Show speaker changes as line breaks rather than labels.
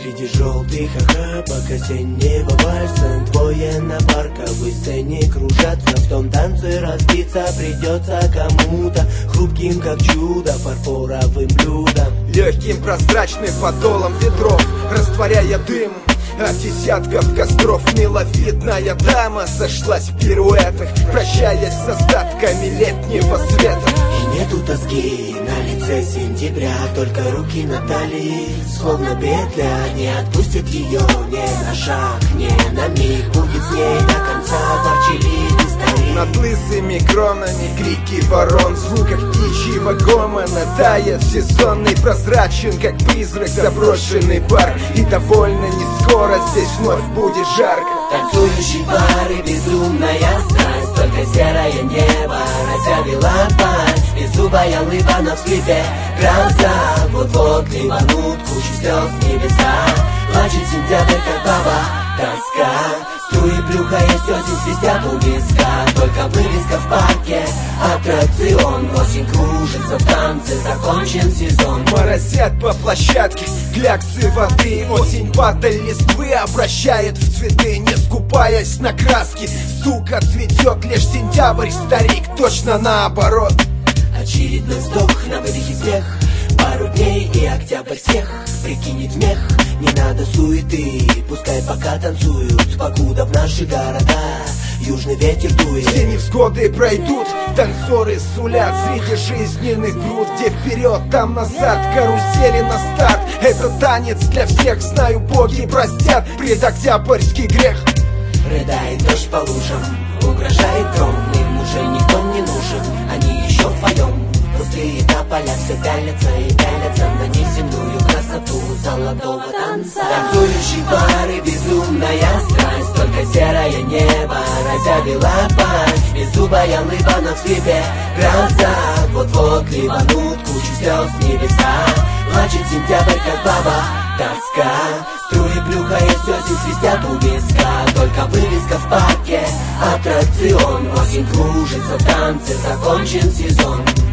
Среди желтых охапок осеннего вальса двое на парковой сцене кружатся. В том танце разбиться придется кому-то, хрупким как чудо, фарфоровым блюдом,
легким прозрачным подолом ветров, растворяя дым от десятков костров. Миловидная дама сошлась в пируэтах, прощаясь с остатками летнего света.
И нету тоски на лице сентября, только руки на талии, словно петля. Не отпустит ее ни на шаг, ни на миг. Будет с ней до конца ворчаливый старик.
Над лысыми кронами крики ворон, в звуках птичьего гомона тает сезонный, прозрачен, как призрак, заброшенный парк. И довольно не скоро здесь вновь будет жарко.
Танцующие пары, безумная страсть, только серое небо разъявила пасть. Беззубая улыбка на взлете, гроза вот-вот ливанут кучу слез небеса. Плачет сентябрь, как баба, тоска. Струи плюхая сёсен свистят у виска. Только вывеска в парке, аттракцион. Осень кружится в танце, закончен сезон.
Моросят по площадке кляксы воды. Осень падаль листвы обращает в цветы, не скупаясь на краски. Сука, цветет лишь сентябрь, старик, точно наоборот.
Очередной вздох на выдохе смех. Пару дней и октябрь всех прикинет мех. Не надо суеты, пускай пока танцуют, покуда в наши города южный ветер дует.
Все невзгоды пройдут, танцоры сулят среди жизненных груд. Где вперед, там назад, карусели на старт. Это танец для всех, знаю, боги простят предоктябрьский грех.
Рыдает дождь по лужам, угрожает гром. Им уже никто не нужен, они еще вдвоем. Пустые тополя все пялятся и пялятся на неземную красоту золотого танца. Танцующие пары, безумная страсть, только серое небо разъявила пасть. Беззубая улыбка на взлете, гроза вот-вот ливанут кучу слез небеса. Плачет сентябрь, как баба, тоска. Струи плюхая сёсен свистят у виска. Только вывеска в парке, аттракцион. Осень кружится в танце, закончен сезон.